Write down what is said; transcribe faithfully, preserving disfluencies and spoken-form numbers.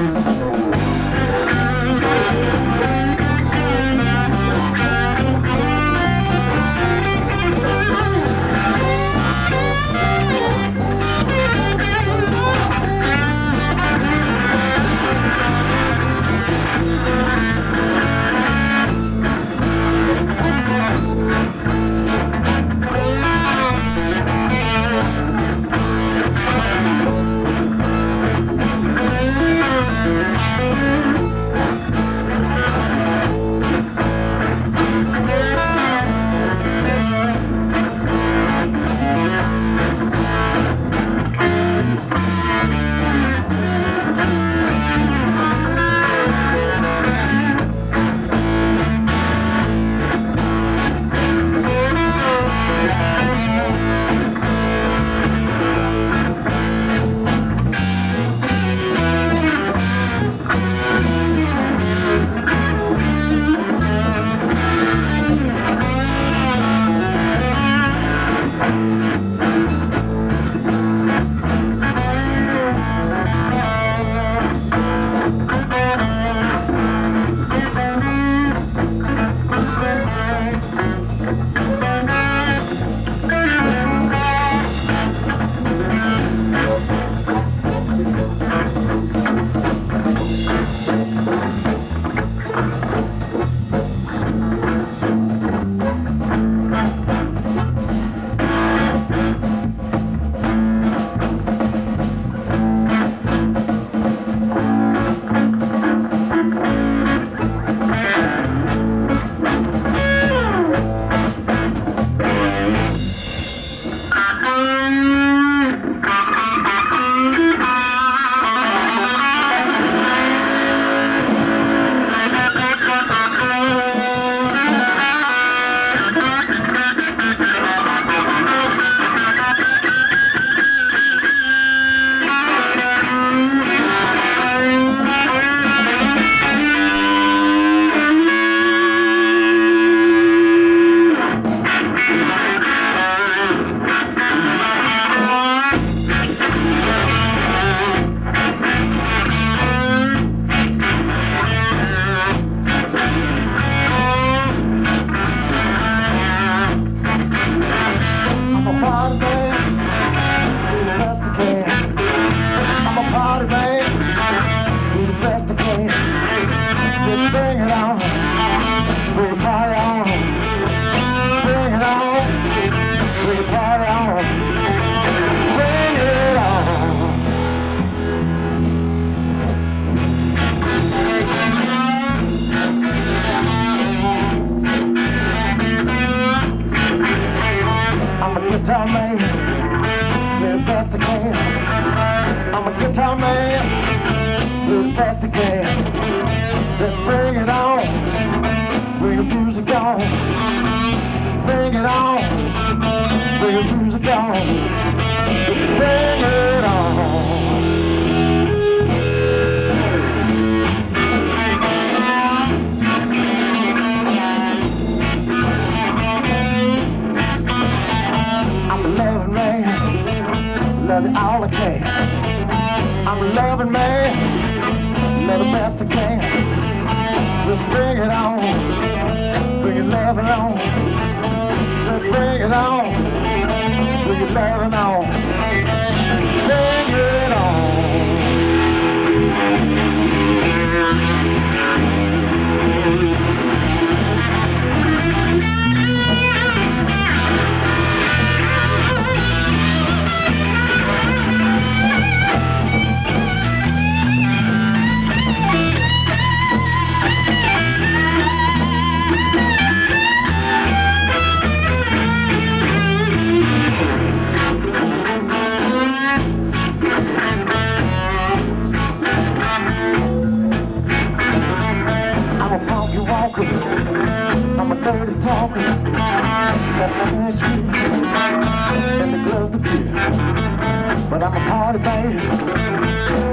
guitar man, do the best I can. I'm a guitar man, do the best I can. Said bring it on, bring the music on. Bring it on, bring the music on. Bring it on. Love it all I can. I'm a loving man, love the best I can. We'll bring it on, bring your loving on. So bring it on, bring your loving on. Bring it on. I'm a dirty talker, got my sweet and the gloves of beer. But I'm a party baby,